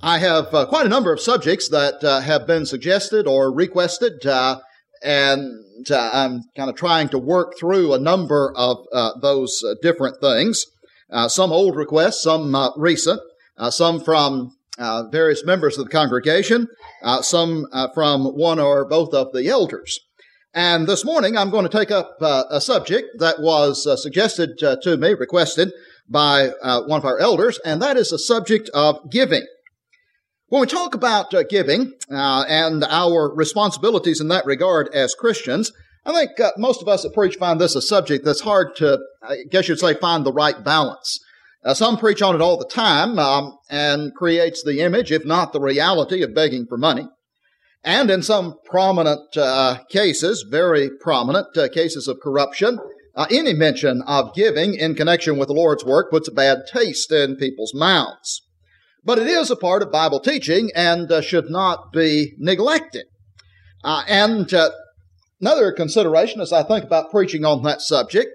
I have quite a number of subjects that have been suggested or requested, and I'm kind of trying to work through a number of those different things. Some old requests, some recent, some from various members of the congregation, some from one or both of the elders. And this morning I'm going to take up a subject that was suggested to me, requested by one of our elders, and that is the subject of giving. When we talk about giving and our responsibilities in that regard as Christians, I think most of us that preach find this a subject that's hard to, I guess you'd say, find the right balance. Some preach on it all the time and creates the image, if not the reality, of begging for money. And in some prominent cases, very prominent cases of corruption, any mention of giving in connection with the Lord's work puts a bad taste in people's mouths. But it is a part of Bible teaching and should not be neglected. And another consideration as I think about preaching on that subject,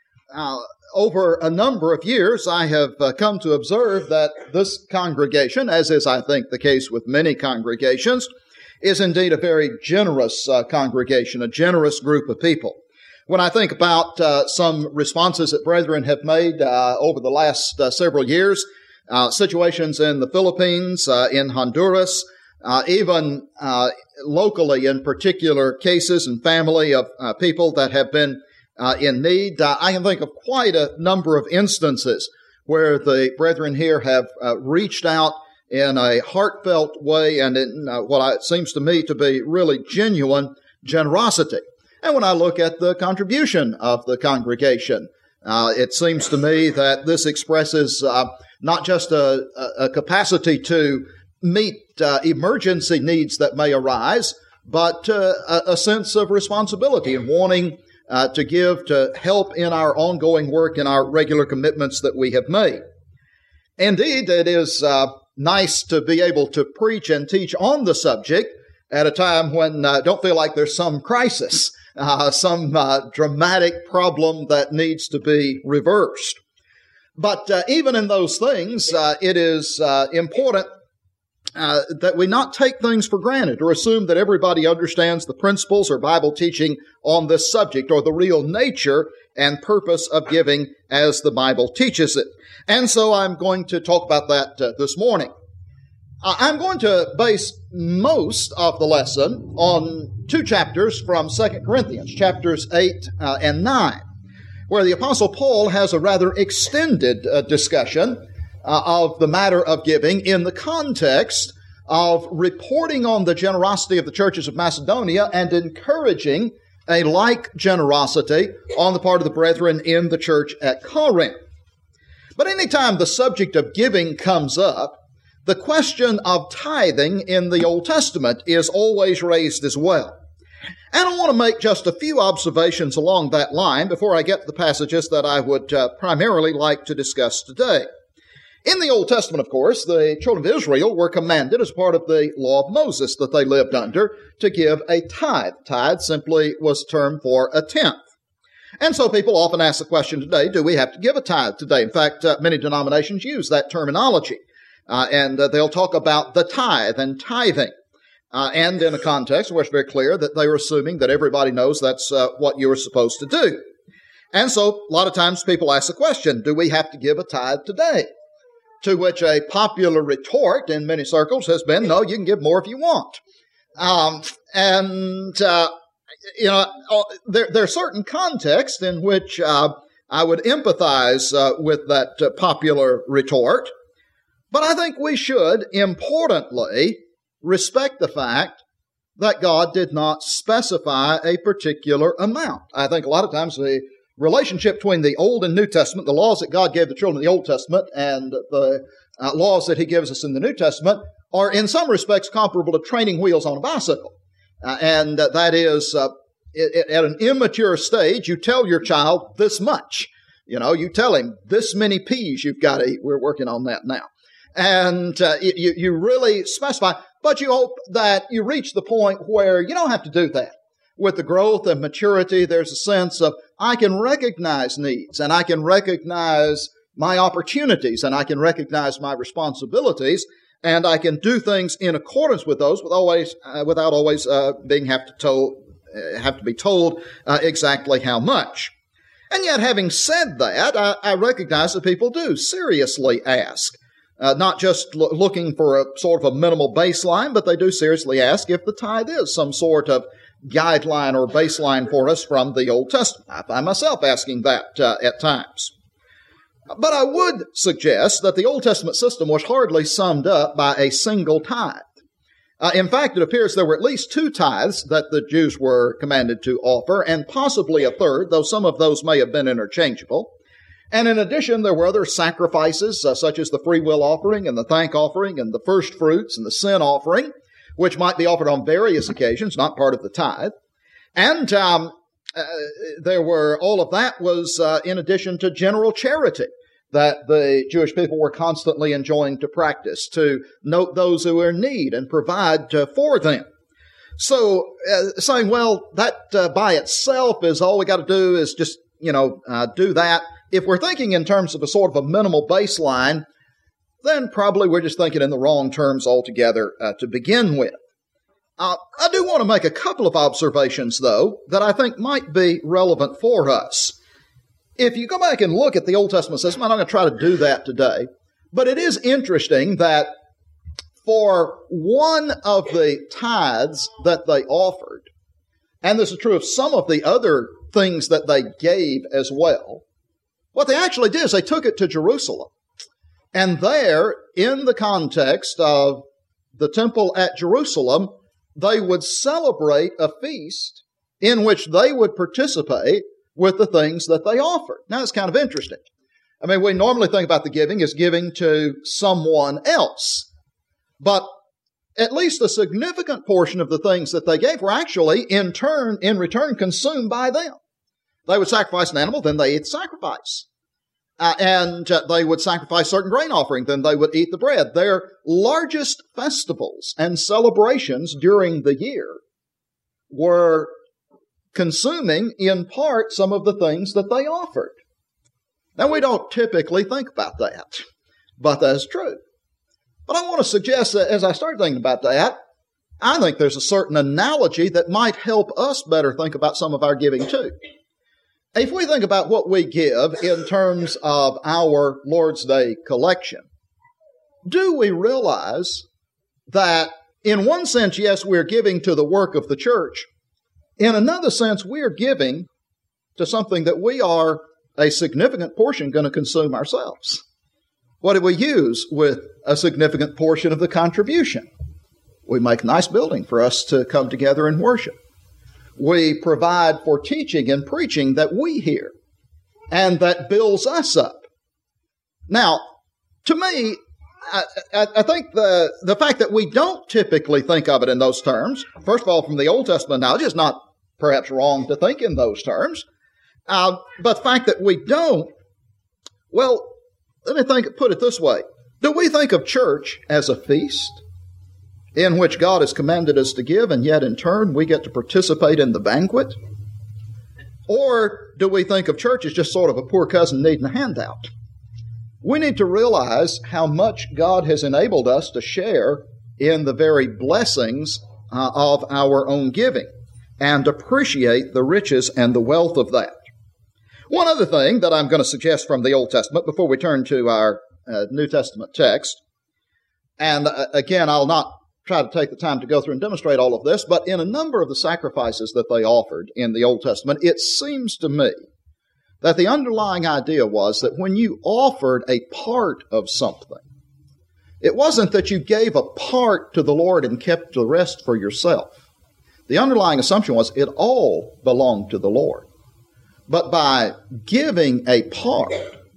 over a number of years I have come to observe that this congregation, as is I think the case with many congregations, is indeed a very generous congregation, a generous group of people. When I think about some responses that brethren have made over the last several years, situations in the Philippines, in Honduras, even locally in particular cases and family of people that have been in need. I can think of quite a number of instances where the brethren here have reached out in a heartfelt way and in what seems to me to be really genuine generosity. And when I look at the contribution of the congregation, it seems to me that this expresses not just a capacity to meet emergency needs that may arise, but a sense of responsibility and wanting to give to help in our ongoing work and our regular commitments that we have made. Indeed, it is nice to be able to preach and teach on the subject at a time when I don't feel like there's some crisis, some dramatic problem that needs to be reversed. But even in those things, it is important that we not take things for granted or assume that everybody understands the principles or Bible teaching on this subject or the real nature and purpose of giving as the Bible teaches it. And so I'm going to talk about that this morning. I'm going to base most of the lesson on two chapters from 2 Corinthians, chapters 8 and 9, where the Apostle Paul has a rather extended discussion of the matter of giving in the context of reporting on the generosity of the churches of Macedonia and encouraging a like generosity on the part of the brethren in the church at Corinth. But anytime the subject of giving comes up, the question of tithing in the Old Testament is always raised as well. And I want to make just a few observations along that line before I get to the passages that I would primarily like to discuss today. In the Old Testament, of course, the children of Israel were commanded as part of the law of Moses that they lived under to give a tithe. Tithe simply was a term for a tenth. And so people often ask the question today, do we have to give a tithe today? In fact, many denominations use that terminology. And they'll talk about the tithe and tithing. And in a context where it's very clear that they are assuming that everybody knows that's what you're supposed to do. And so a lot of times people ask the question, do we have to give a tithe today? To which a popular retort in many circles has been, no, you can give more if you want. There are certain contexts in which I would empathize with that popular retort. But I think we should, importantly, respect the fact that God did not specify a particular amount. I think a lot of times the relationship between the Old and New Testament, the laws that God gave the children of the Old Testament and the laws that He gives us in the New Testament are in some respects comparable to training wheels on a bicycle. And that is, at an immature stage, you tell your child this much. You tell him this many peas you've got to eat. We're working on that now. And you really specify, but you hope that you reach the point where you don't have to do that. With the growth and maturity, there's a sense of, I can recognize needs, and I can recognize my opportunities, and I can recognize my responsibilities, and I can do things in accordance with those without always being have to be told exactly how much. And yet, having said that, I recognize that people do seriously ask, not just looking for a sort of a minimal baseline, but they do seriously ask if the tithe is some sort of guideline or baseline for us from the Old Testament. I find myself asking that at times. But I would suggest that the Old Testament system was hardly summed up by a single tithe. In fact, it appears there were at least 2 tithes that the Jews were commanded to offer, and possibly a third, though some of those may have been interchangeable. And in addition, there were other sacrifices, such as the free will offering and the thank offering and the first fruits and the sin offering, which might be offered on various occasions, not part of the tithe. And there were, all of that was in addition to general charity that the Jewish people were constantly enjoined to practice, to note those who are in need and provide for them. So saying, well, that by itself is all we got to do is just, do that. If we're thinking in terms of a sort of a minimal baseline, then probably we're just thinking in the wrong terms altogether to begin with. I do want to make a couple of observations, though, that I think might be relevant for us. If you go back and look at the Old Testament system, I'm not going to try to do that today, but it is interesting that for one of the tithes that they offered, and this is true of some of the other things that they gave as well, what they actually did is they took it to Jerusalem. And there, in the context of the temple at Jerusalem, they would celebrate a feast in which they would participate with the things that they offered. Now, it's kind of interesting. I mean, we normally think about the giving as giving to someone else. But at least a significant portion of the things that they gave were actually, in return, consumed by them. They would sacrifice an animal, then they eat the sacrifice. And they would sacrifice certain grain offering, then they would eat the bread. Their largest festivals and celebrations during the year were consuming, in part, some of the things that they offered. Now, we don't typically think about that, but that's true. But I want to suggest that as I start thinking about that, I think there's a certain analogy that might help us better think about some of our giving too. If we think about what we give in terms of our Lord's Day collection, do we realize that in one sense, yes, we're giving to the work of the church. In another sense, we're giving to something that we are a significant portion going to consume ourselves. What do we use with a significant portion of the contribution? We make a nice building for us to come together and worship. We provide for teaching and preaching that we hear and that builds us up. Now, to me, I think the fact that we don't typically think of it in those terms, first of all, from the Old Testament knowledge, is not perhaps wrong to think in those terms. But the fact that we don't, well, let me put it this way. Do we think of church as a feast in which God has commanded us to give, and yet in turn we get to participate in the banquet? Or do we think of church as just sort of a poor cousin needing a handout? We need to realize how much God has enabled us to share in the very blessings of our own giving and appreciate the riches and the wealth of that. One other thing that I'm going to suggest from the Old Testament before we turn to our New Testament text, and again, I'll not try to take the time to go through and demonstrate all of this, but in a number of the sacrifices that they offered in the Old Testament, it seems to me that the underlying idea was that when you offered a part of something, it wasn't that you gave a part to the Lord and kept the rest for yourself. The underlying assumption was it all belonged to the Lord. But by giving a part,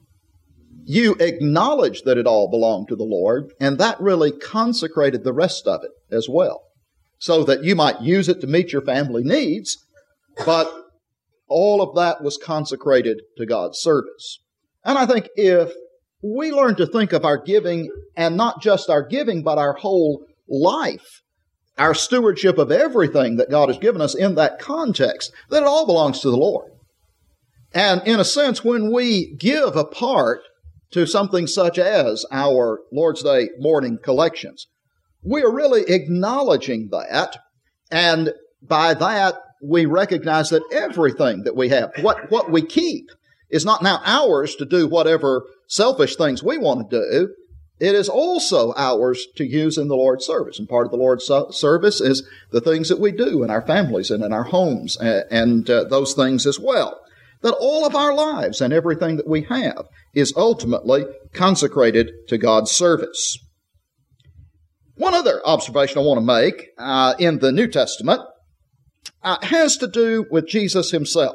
you acknowledged that it all belonged to the Lord, and that really consecrated the rest of it as well, so that you might use it to meet your family needs, but all of that was consecrated to God's service. And I think if we learn to think of our giving, and not just our giving, but our whole life, our stewardship of everything that God has given us in that context, that it all belongs to the Lord. And in a sense, when we give a part, to something such as our Lord's Day morning collections. We are really acknowledging that, and by that we recognize that everything that we have, what we keep, is not now ours to do whatever selfish things we want to do. It is also ours to use in the Lord's service. And part of the Lord's service is the things that we do in our families and in our homes and those things as well. That all of our lives and everything that we have is ultimately consecrated to God's service. One other observation I want to make in the New Testament has to do with Jesus himself.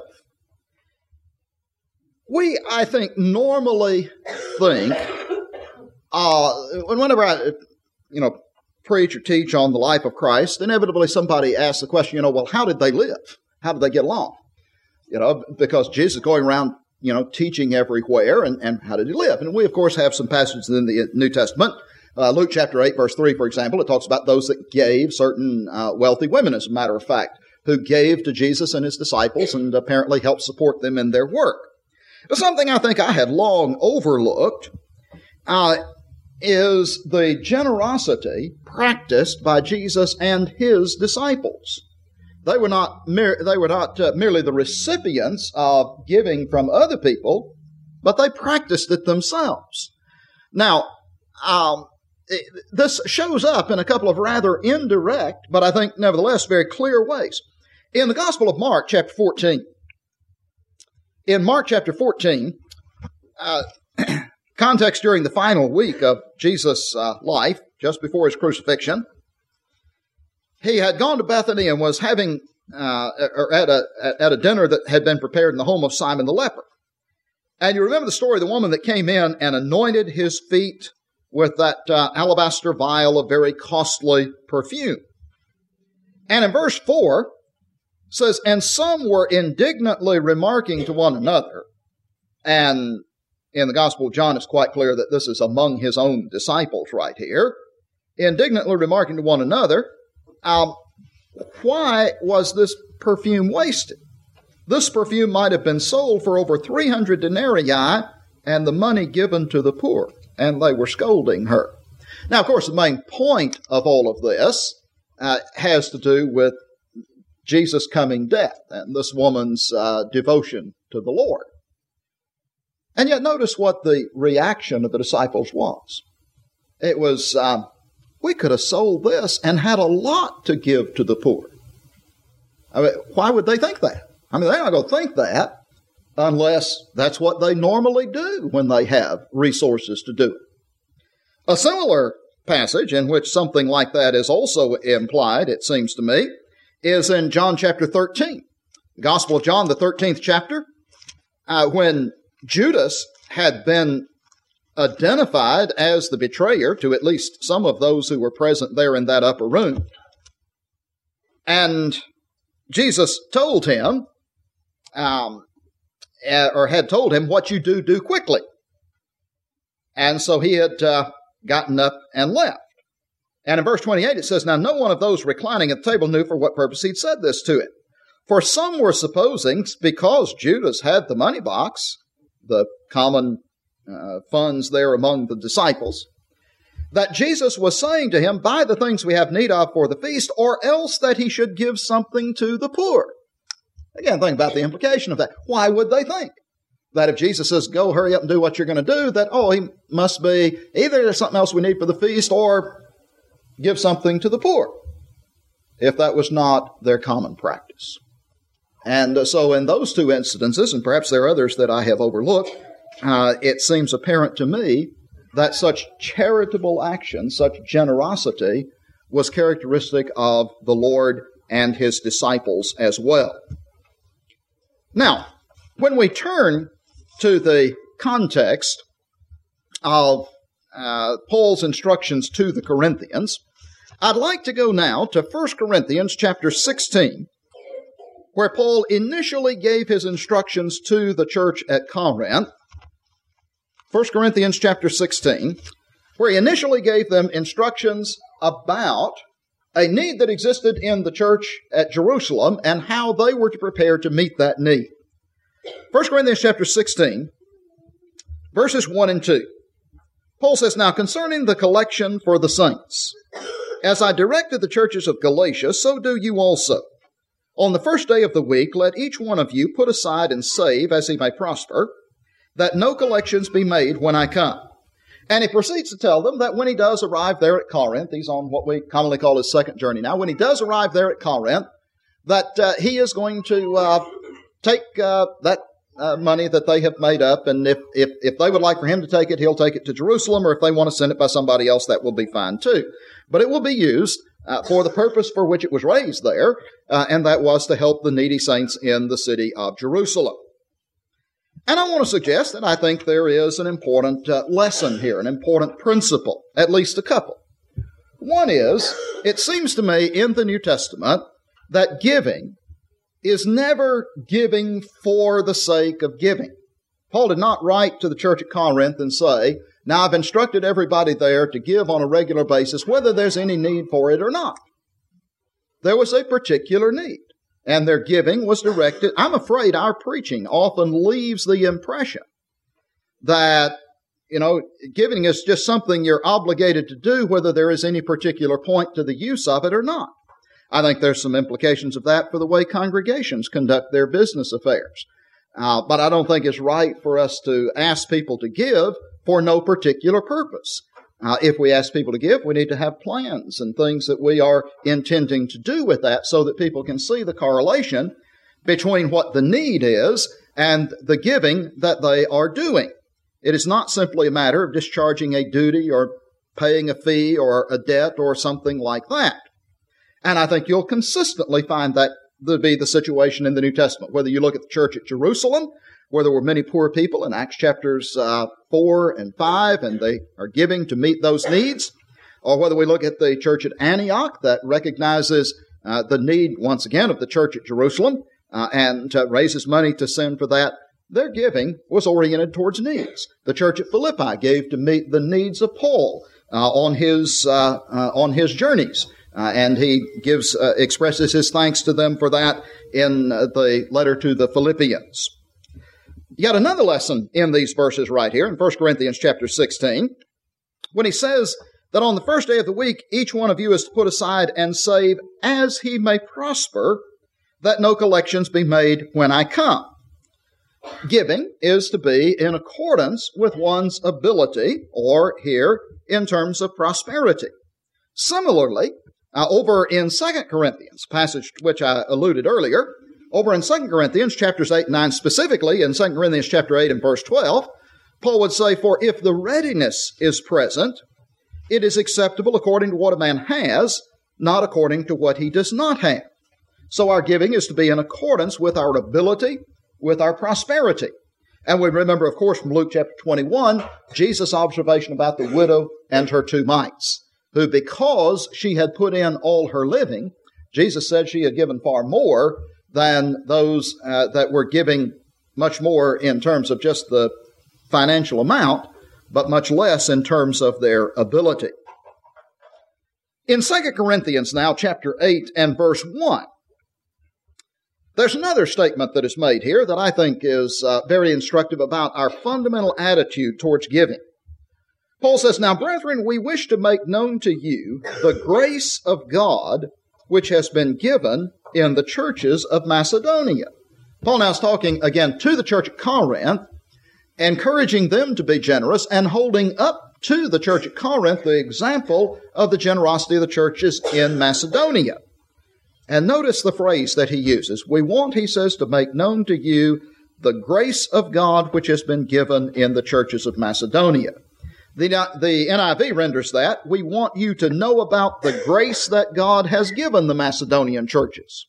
We, I think, normally think, whenever I, preach or teach on the life of Christ, inevitably somebody asks the question, well, how did they live? How did they get along? Because Jesus is going around, teaching everywhere, and how did he live? And we, of course, have some passages in the New Testament. Luke chapter 8, verse 3, for example, it talks about those that gave certain wealthy women, as a matter of fact, who gave to Jesus and his disciples and apparently helped support them in their work. But something I think I had long overlooked is the generosity practiced by Jesus and his disciples. They were not merely the recipients of giving from other people, but they practiced it themselves. Now, this shows up in a couple of rather indirect, but I think nevertheless very clear ways. In the Gospel of Mark, chapter 14, in Mark chapter 14, context during the final week of Jesus' life, just before his crucifixion, he had gone to Bethany and was having at a dinner that had been prepared in the home of Simon the leper. And you remember the story of the woman that came in and anointed his feet with that alabaster vial of very costly perfume. And in verse 4, says, and some were indignantly remarking to one another, and in the Gospel of John it's quite clear that this is among his own disciples right here, indignantly remarking to one another, why was this perfume wasted? This perfume might have been sold for over 300 denarii and the money given to the poor. And they were scolding her. Now, of course, the main point of all of this has to do with Jesus' coming death and this woman's devotion to the Lord. And yet notice what the reaction of the disciples was. It was, we could have sold this and had a lot to give to the poor. I mean, why would they think that? I mean, they're not going to think that unless that's what they normally do when they have resources to do it. A similar passage in which something like that is also implied, it seems to me, is in John chapter 13. The Gospel of John, the 13th chapter, when Judas had been identified as the betrayer to at least some of those who were present there in that upper room. And Jesus told him, or had told him, what you do quickly. And so he had gotten up and left. And in verse 28 it says, now no one of those reclining at the table knew for what purpose he'd said this to him. For some were supposing, because Judas had the money box, the common funds there among the disciples, that Jesus was saying to him, buy the things we have need of for the feast, or else that he should give something to the poor. Again, think about the implication of that. Why would they think that if Jesus says, go hurry up and do what you're going to do, that, he must be either there's something else we need for the feast or give something to the poor, if that was not their common practice. And so in those two incidences, and perhaps there are others that I have overlooked, it seems apparent to me that such charitable action, such generosity, was characteristic of the Lord and his disciples as well. Now, when we turn to the context of Paul's instructions to the Corinthians, I'd like to go now to 1 Corinthians chapter 16, where Paul initially gave his instructions to the church at Corinth. 1 Corinthians chapter 16, where he initially gave them instructions about a need that existed in the church at Jerusalem and how they were to prepare to meet that need. 1 Corinthians chapter 16, Verses 1 and 2. Paul says, "Now concerning the collection for the saints, as I directed the churches of Galatia, so do you also. On the first day of the week, let each one of you put aside and save as he may prosper, that no collections be made when I come." And he proceeds to tell them that when he does arrive there at Corinth, he's on what we commonly call his second journey now, when he does arrive there at Corinth, that he is going to take that money that they have made up, and if they would like for him to take it, he'll take it to Jerusalem, or if they want to send it by somebody else, that will be fine too. But it will be used for the purpose for which it was raised there, and that was to help the needy saints in the city of Jerusalem. And I want to suggest that I think there is an important lesson here, an important principle, at least a couple. One is, it seems to me in the New Testament that giving is never giving for the sake of giving. Paul did not write to the church at Corinth and say, "Now I've instructed everybody there to give on a regular basis, whether there's any need for it or not." There was a particular need, and their giving was directed. I'm afraid our preaching often leaves the impression that, giving is just something you're obligated to do, whether there is any particular point to the use of it or not. I think there's some implications of that for the way congregations conduct their business affairs. But I don't think it's right for us to ask people to give for no particular purpose. If we ask people to give, we need to have plans and things that we are intending to do with that so that people can see the correlation between what the need is and the giving that they are doing. It is not simply a matter of discharging a duty or paying a fee or a debt or something like that. And I think you'll consistently find that to be the situation in the New Testament. Whether you look at the church at Jerusalem, where there were many poor people in Acts chapters 4 and 5, and they are giving to meet those needs, or whether we look at the church at Antioch that recognizes the need, once again, of the church at Jerusalem and raises money to send for that, their giving was oriented towards needs. The church at Philippi gave to meet the needs of Paul on his journeys. And he expresses his thanks to them for that in the letter to the Philippians. You got another lesson in these verses right here in 1 Corinthians chapter 16, when he says that on the first day of the week, each one of you is to put aside and save as he may prosper, that no collections be made when I come. Giving is to be in accordance with one's ability, or here, in terms of prosperity. Similarly, over in 2 Corinthians, passage to which I alluded earlier, over in 2 Corinthians chapters 8 and 9, specifically in 2 Corinthians chapter 8 and verse 12, Paul would say, "For if the readiness is present, it is acceptable according to what a man has, not according to what he does not have." So our giving is to be in accordance with our ability, with our prosperity. And we remember, of course, from Luke chapter 21, Jesus' observation about the widow and her 2 mites, who, because she had put in all her living, Jesus said she had given far more than those that were giving much more in terms of just the financial amount, but much less in terms of their ability. In 2 Corinthians now, chapter 8 and verse 1, there's another statement that is made here that I think is very instructive about our fundamental attitude towards giving. Paul says, "Now, brethren, we wish to make known to you the grace of God which has been given in the churches of Macedonia." Paul now is talking again to the church at Corinth, encouraging them to be generous and holding up to the church at Corinth the example of the generosity of the churches in Macedonia. And notice the phrase that he uses. We want, he says, to make known to you the grace of God which has been given in the churches of Macedonia. The NIV renders that, we want you to know about the grace that God has given the Macedonian churches.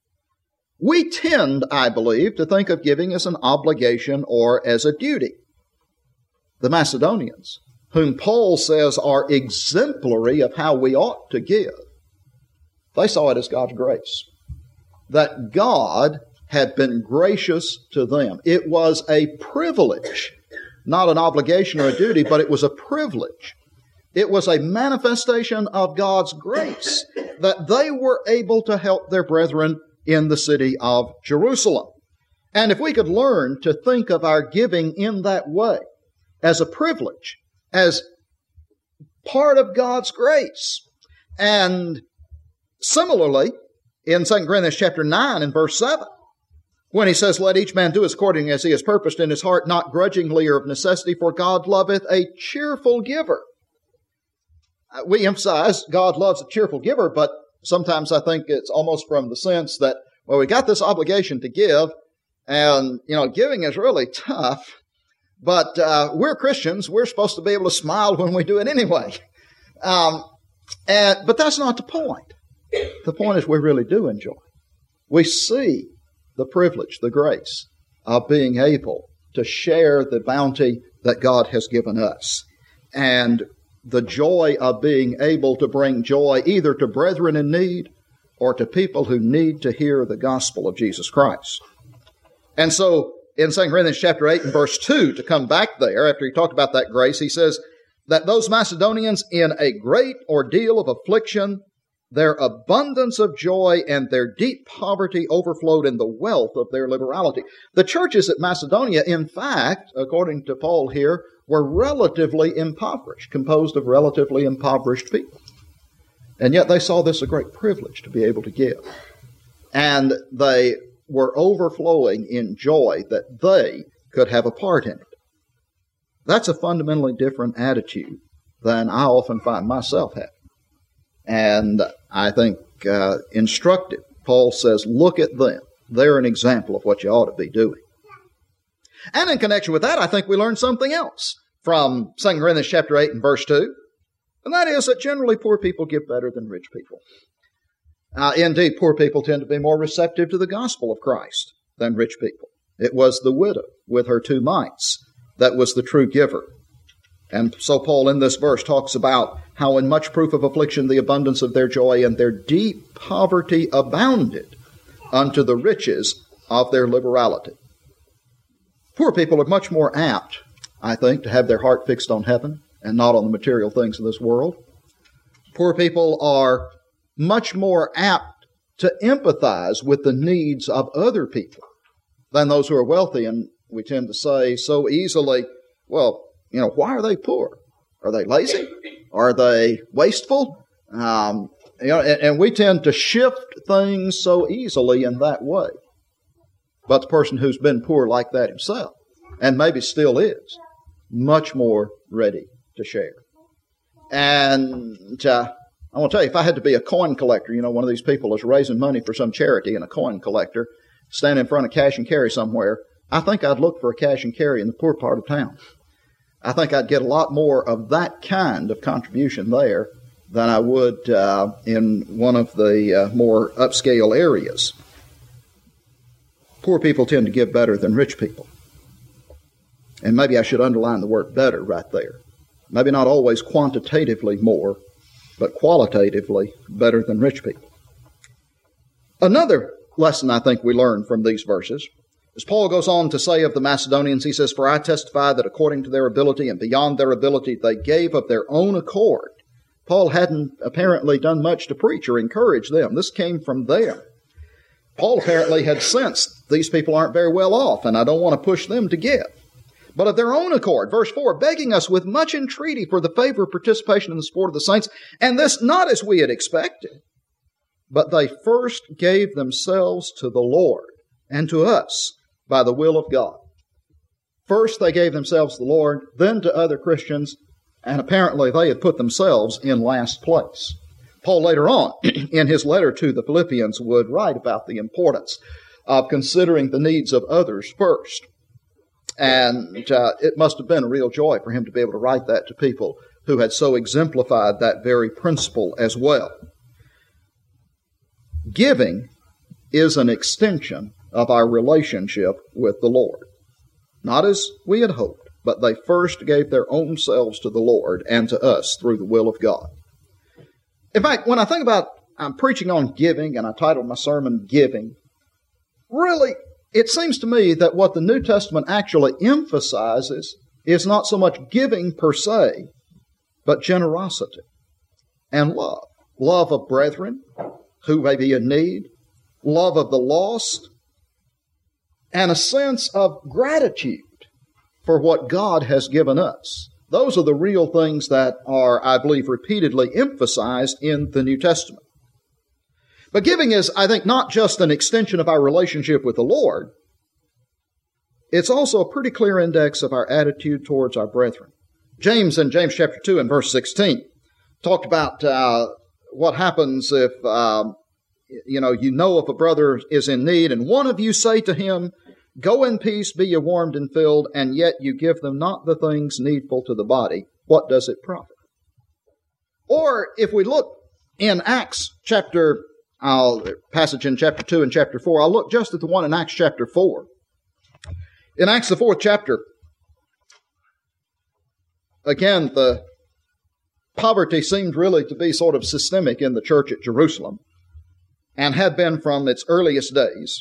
We tend, I believe, to think of giving as an obligation or as a duty. The Macedonians, whom Paul says are exemplary of how we ought to give, they saw it as God's grace. That God had been gracious to them. It was a privilege, not an obligation or a duty, but it was a privilege. It was a manifestation of God's grace that they were able to help their brethren in the city of Jerusalem. And if we could learn to think of our giving in that way, as a privilege, as part of God's grace. And similarly, in 2 Corinthians chapter 9 and verse 7, when he says, let each man do as according as he has purposed in his heart, not grudgingly or of necessity, for God loveth a cheerful giver. We emphasize God loves a cheerful giver, but sometimes I think it's almost from the sense that, well, we got this obligation to give, and, giving is really tough, but we're Christians. We're supposed to be able to smile when we do it anyway. But that's not the point. The point is we really do enjoy. We see the privilege, the grace of being able to share the bounty that God has given us, and the joy of being able to bring joy either to brethren in need or to people who need to hear the gospel of Jesus Christ. And so in 2 Corinthians chapter 8 and verse 2, to come back there, after he talked about that grace, he says that those Macedonians in a great ordeal of affliction, their abundance of joy and their deep poverty overflowed in the wealth of their liberality. The churches at Macedonia, in fact, according to Paul here, were relatively impoverished, composed of relatively impoverished people. And yet they saw this a great privilege to be able to give. And they were overflowing in joy that they could have a part in it. That's a fundamentally different attitude than I often find myself having. And I think instructive. Paul says, look at them. They're an example of what you ought to be doing. And in connection with that, I think we learn something else from 2 Corinthians chapter 8 and verse 2. And that is that generally poor people give better than rich people. Indeed, poor people tend to be more receptive to the gospel of Christ than rich people. It was the widow with her 2 mites that was the true giver. And so Paul in this verse talks about how in much proof of affliction the abundance of their joy and their deep poverty abounded unto the riches of their liberality. Poor people are much more apt, I think, to have their heart fixed on heaven and not on the material things of this world. Poor people are much more apt to empathize with the needs of other people than those who are wealthy. And we tend to say so easily, well, why are they poor? Are they lazy? Are they wasteful? And we tend to shift things so easily in that way. But the person who's been poor like that himself, and maybe still is, much more ready to share. And I want to tell you, if I had to be a coin collector, one of these people is raising money for some charity and a coin collector, stand in front of cash and carry somewhere, I think I'd look for a cash and carry in the poor part of town. I think I'd get a lot more of that kind of contribution there than I would in one of the more upscale areas. Poor people tend to give better than rich people. And maybe I should underline the word better right there. Maybe not always quantitatively more, but qualitatively better than rich people. Another lesson I think we learn from these verses, as Paul goes on to say of the Macedonians, he says, for I testify that according to their ability and beyond their ability, they gave of their own accord. Paul hadn't apparently done much to preach or encourage them. This came from them. Paul apparently had sensed these people aren't very well off, and I don't want to push them to give. But of their own accord, verse 4, begging us with much entreaty for the favor of participation in the sport of the saints, and this not as we had expected, but they first gave themselves to the Lord and to us by the will of God. First they gave themselves to the Lord, then to other Christians, and apparently they had put themselves in last place. Paul later on, in his letter to the Philippians, would write about the importance of considering the needs of others first. And it must have been a real joy for him to be able to write that to people who had so exemplified that very principle as well. Giving is an extension of our relationship with the Lord. Not as we had hoped, but they first gave their own selves to the Lord and to us through the will of God. In fact, when I think about, I'm preaching on giving, and I titled my sermon Giving, really, it seems to me that what the New Testament actually emphasizes is not so much giving per se, but generosity and love. Love of brethren who may be in need, love of the lost, and a sense of gratitude for what God has given us. Those are the real things that are, I believe, repeatedly emphasized in the New Testament. But giving is, I think, not just an extension of our relationship with the Lord. It's also a pretty clear index of our attitude towards our brethren. James, in James chapter 2 and verse 16, talked about what happens if, you know if a brother is in need, and one of you say to him, "Go in peace, be ye warmed and filled," and yet you give them not the things needful to the body. What does it profit? Or if we look in Acts chapter, passage in chapter 2 and chapter 4, I'll look just at the one in Acts chapter 4. In Acts the 4th chapter, again, the poverty seemed really to be sort of systemic in the church at Jerusalem, and had been from its earliest days.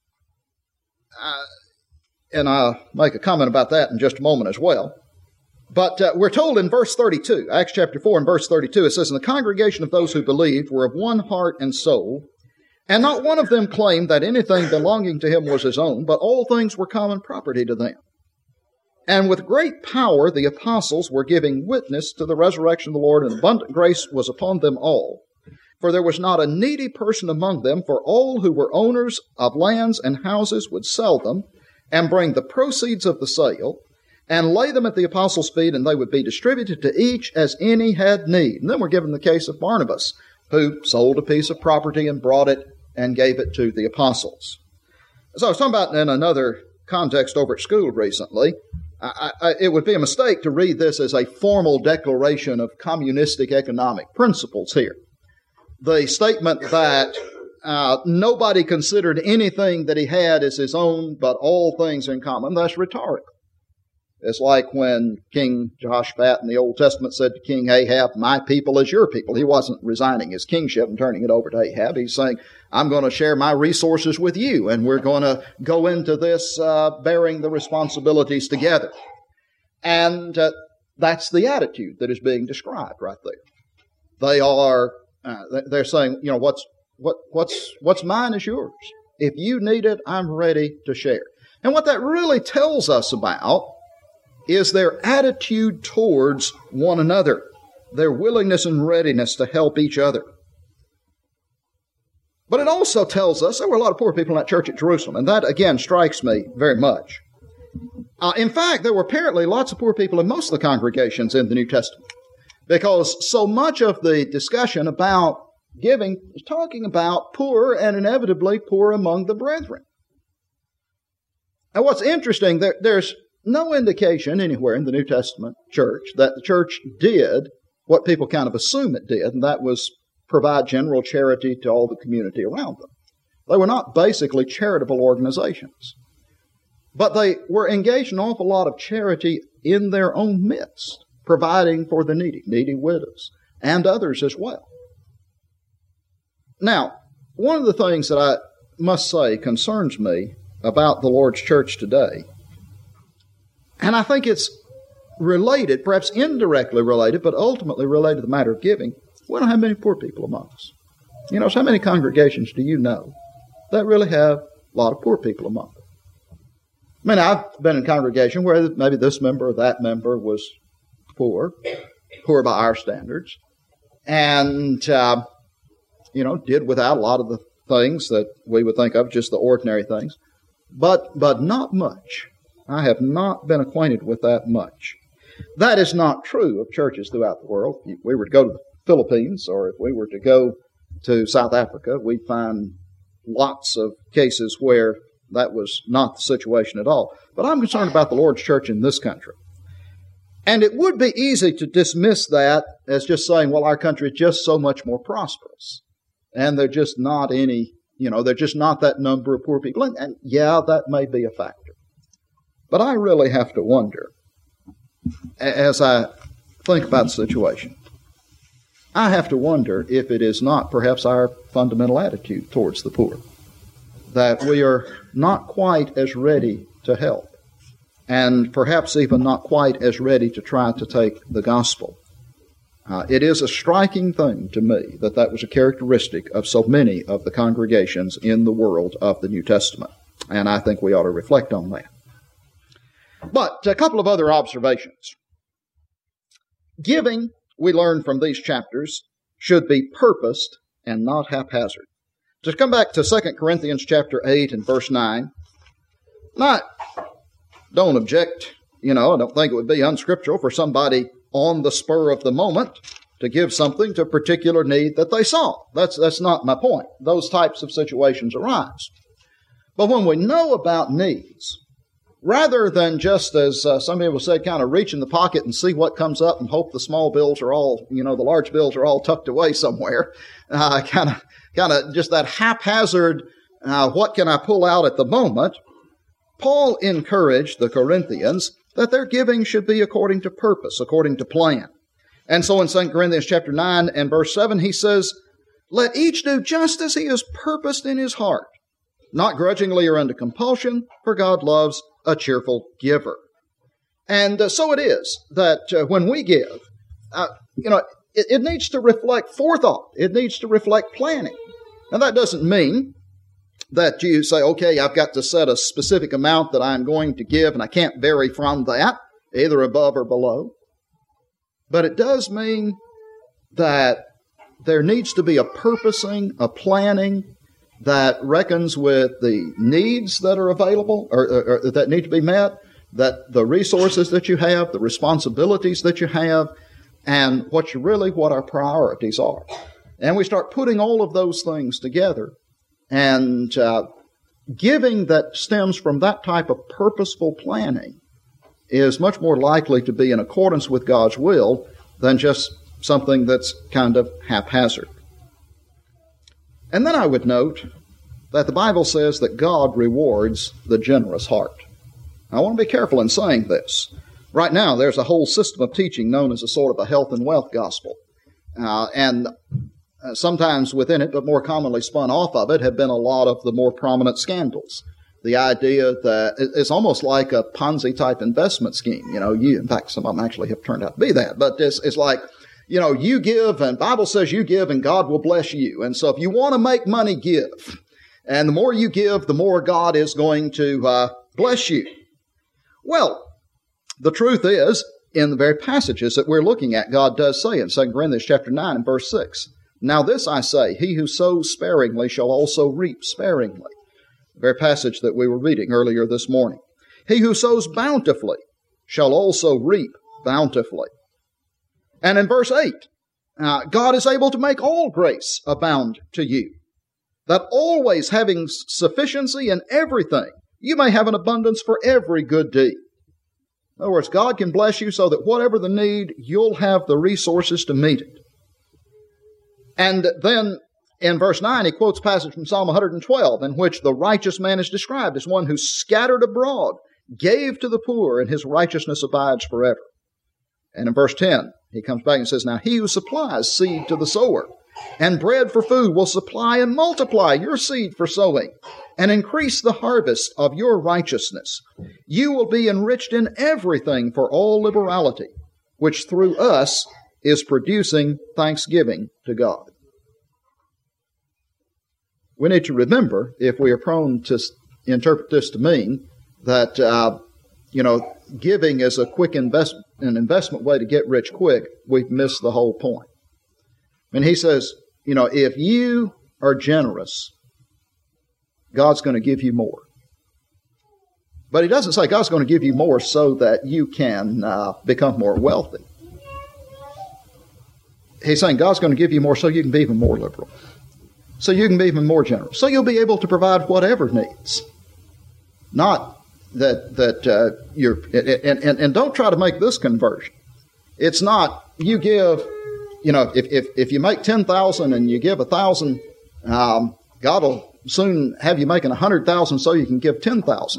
And I'll make a comment about that in just a moment as well. But we're told in verse 32, Acts chapter 4 and verse 32, it says, "And the congregation of those who believed were of one heart and soul, and not one of them claimed that anything belonging to him was his own, but all things were common property to them. And with great power the apostles were giving witness to the resurrection of the Lord, and abundant grace was upon them all. For there was not a needy person among them, for all who were owners of lands and houses would sell them, and bring the proceeds of the sale, and lay them at the apostles' feet, and they would be distributed to each as any had need." And then we're given the case of Barnabas, who sold a piece of property and brought it and gave it to the apostles. So I was talking about in another context over at school recently, it would be a mistake to read this as a formal declaration of communistic economic principles here. The statement that nobody considered anything that he had as his own, but all things in common, that's rhetorical. It's like when King Jehoshaphat in the Old Testament said to King Ahab, "My people is your people." He wasn't resigning his kingship and turning it over to Ahab. He's saying, "I'm going to share my resources with you, and we're going to go into this bearing the responsibilities together." And that's the attitude that is being described right there. They're saying, what's mine is yours. If you need it, I'm ready to share. And what that really tells us about is their attitude towards one another, their willingness and readiness to help each other. But it also tells us there were a lot of poor people in that church at Jerusalem, and that, again, strikes me very much. In fact, there were apparently lots of poor people in most of the congregations in the New Testament, because so much of the discussion about giving is talking about poor, and inevitably poor among the brethren. And what's interesting, there's no indication anywhere in the New Testament church that the church did what people kind of assume it did, and that was provide general charity to all the community around them. They were not basically charitable organizations, but they were engaged in an awful lot of charity in their own midst, providing for the needy widows, and others as well. Now, one of the things that I must say concerns me about the Lord's church today, and I think it's related, perhaps indirectly related, but ultimately related to the matter of giving. We don't have many poor people among us. So how many congregations do you know that really have a lot of poor people among them? I mean, I've been in a congregation where maybe this member or that member was poor by our standards, and, did without a lot of the things that we would think of, just the ordinary things, but not much. I have not been acquainted with that much. That is not true of churches throughout the world. If we were to go to the Philippines, or if we were to go to South Africa, we'd find lots of cases where that was not the situation at all. But I'm concerned about the Lord's church in this country. And it would be easy to dismiss that as just saying, well, our country is just so much more prosperous. And there's just not there's just not that number of poor people. And yeah, that may be a factor. But I really have to wonder, as I think about the situation, I have to wonder if it is not perhaps our fundamental attitude towards the poor, that we are not quite as ready to help, and perhaps even not quite as ready to try to take the gospel. It is a striking thing to me that was a characteristic of so many of the congregations in the world of the New Testament, and I think we ought to reflect on that. But a couple of other observations. Giving, we learn from these chapters, should be purposed and not haphazard. To come back to 2 Corinthians chapter 8 and verse 9, I don't object, I don't think it would be unscriptural for somebody on the spur of the moment to give something to a particular need that they saw. That's not my point. Those types of situations arise. But when we know about needs, rather than just as some people say, kind of reach in the pocket and see what comes up and hope the small bills are all, the large bills are all tucked away somewhere, kind of just that haphazard, what can I pull out at the moment, Paul encouraged the Corinthians that their giving should be according to purpose, according to plan. And so in 2 Corinthians chapter 9 and verse 7, he says, "Let each do just as he has purposed in his heart, not grudgingly or under compulsion, for God loves a cheerful giver." And so it is that when we give, it needs to reflect forethought. It needs to reflect planning. Now, that doesn't mean that you say, okay, I've got to set a specific amount that I'm going to give, and I can't vary from that, either above or below. But it does mean that there needs to be a purposing, a planning that reckons with the needs that are available or that need to be met, that the resources that you have, the responsibilities that you have, and what our priorities are. And we start putting all of those things together, and giving that stems from that type of purposeful planning is much more likely to be in accordance with God's will than just something that's kind of haphazard. And then I would note that the Bible says that God rewards the generous heart. I want to be careful in saying this. Right now, there's a whole system of teaching known as a sort of a health and wealth gospel. And sometimes within it, but more commonly spun off of it, have been a lot of the more prominent scandals. The idea that it's almost like a Ponzi-type investment scheme. In fact, some of them actually have turned out to be that. But it's like, you give, and Bible says you give, and God will bless you. And so if you want to make money, give. And the more you give, the more God is going to bless you. Well, the truth is, in the very passages that we're looking at, God does say in 2 Corinthians chapter 9 and verse 6, "Now this I say, he who sows sparingly shall also reap sparingly." The very passage that we were reading earlier this morning. "He who sows bountifully shall also reap bountifully." And in verse 8, God is able to make all grace abound to you, that always having sufficiency in everything, you may have an abundance for every good deed. In other words, God can bless you so that whatever the need, you'll have the resources to meet it. And then in verse 9, he quotes a passage from Psalm 112, in which the righteous man is described as one who scattered abroad, gave to the poor, and his righteousness abides forever. And in verse 10, he comes back and says, "Now he who supplies seed to the sower and bread for food will supply and multiply your seed for sowing and increase the harvest of your righteousness. You will be enriched in everything for all liberality, which through us is producing thanksgiving to God." We need to remember, if we are prone to interpret this to mean that, giving is a quick an investment way to get rich quick, we've missed the whole point. And he says, if you are generous, God's going to give you more. But he doesn't say God's going to give you more so that you can become more wealthy. He's saying God's going to give you more so you can be even more liberal. So you can be even more generous. So you'll be able to provide whatever needs. Not that you're... And don't try to make this conversion. It's not you give... if you make $10,000 and you give $1,000, God will soon have you making $100,000 so you can give $10,000.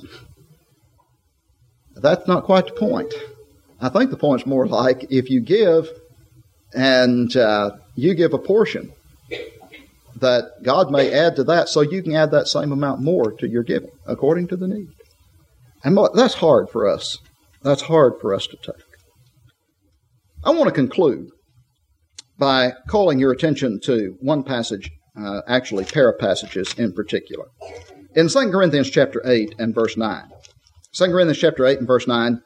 That's not quite the point. I think the point's more like if you give and you give a portion, that God may add to that so you can add that same amount more to your giving according to the need. And that's hard for us. That's hard for us to take. I want to conclude by calling your attention to one passage, actually pair of passages in particular. In 2 Corinthians chapter 8 and verse 9, 2 Corinthians chapter 8 and verse 9,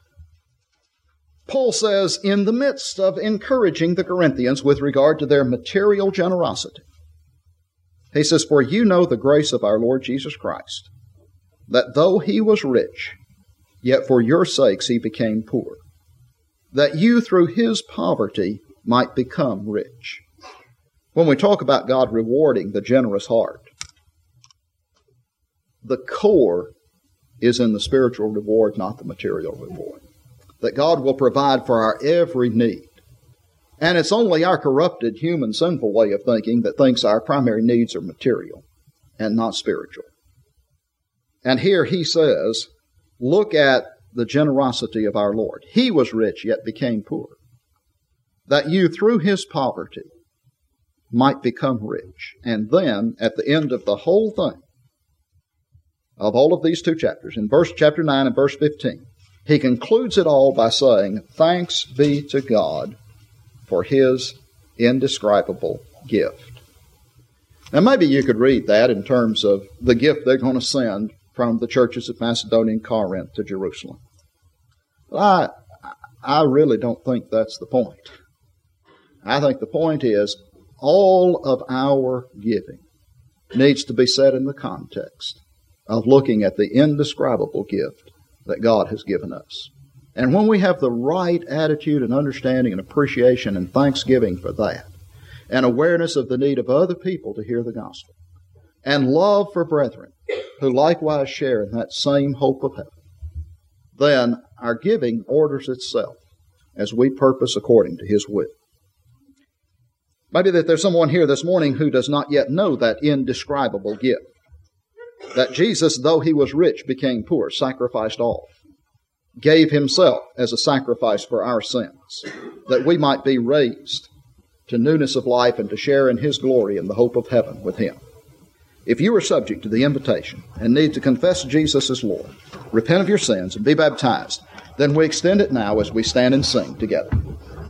Paul says, in the midst of encouraging the Corinthians with regard to their material generosity, he says, for you know the grace of our Lord Jesus Christ, that though he was rich, yet for your sakes he became poor, that you through his poverty might become rich. When we talk about God rewarding the generous heart, the core is in the spiritual reward, not the material reward. That God will provide for our every need. And it's only our corrupted, human, sinful way of thinking that thinks our primary needs are material and not spiritual. And here he says, look at the generosity of our Lord. He was rich, yet became poor, that you through his poverty might become rich. And then, at the end of the whole thing, of all of these two chapters, in chapter 9 and verse 15, he concludes it all by saying, thanks be to God for his indescribable gift. Now maybe you could read that in terms of the gift they're going to send from the churches of Macedonia and Corinth to Jerusalem. But I really don't think that's the point. I think the point is all of our giving needs to be set in the context of looking at the indescribable gift that God has given us. And when we have the right attitude and understanding and appreciation and thanksgiving for that, and awareness of the need of other people to hear the gospel, and love for brethren who likewise share in that same hope of heaven, then our giving orders itself as we purpose according to his will. Maybe that there's someone here this morning who does not yet know that indescribable gift. That Jesus, though he was rich, became poor, sacrificed all, gave himself as a sacrifice for our sins, that we might be raised to newness of life and to share in his glory and the hope of heaven with him. If you are subject to the invitation and need to confess Jesus as Lord, repent of your sins and be baptized, then we extend it now as we stand and sing together.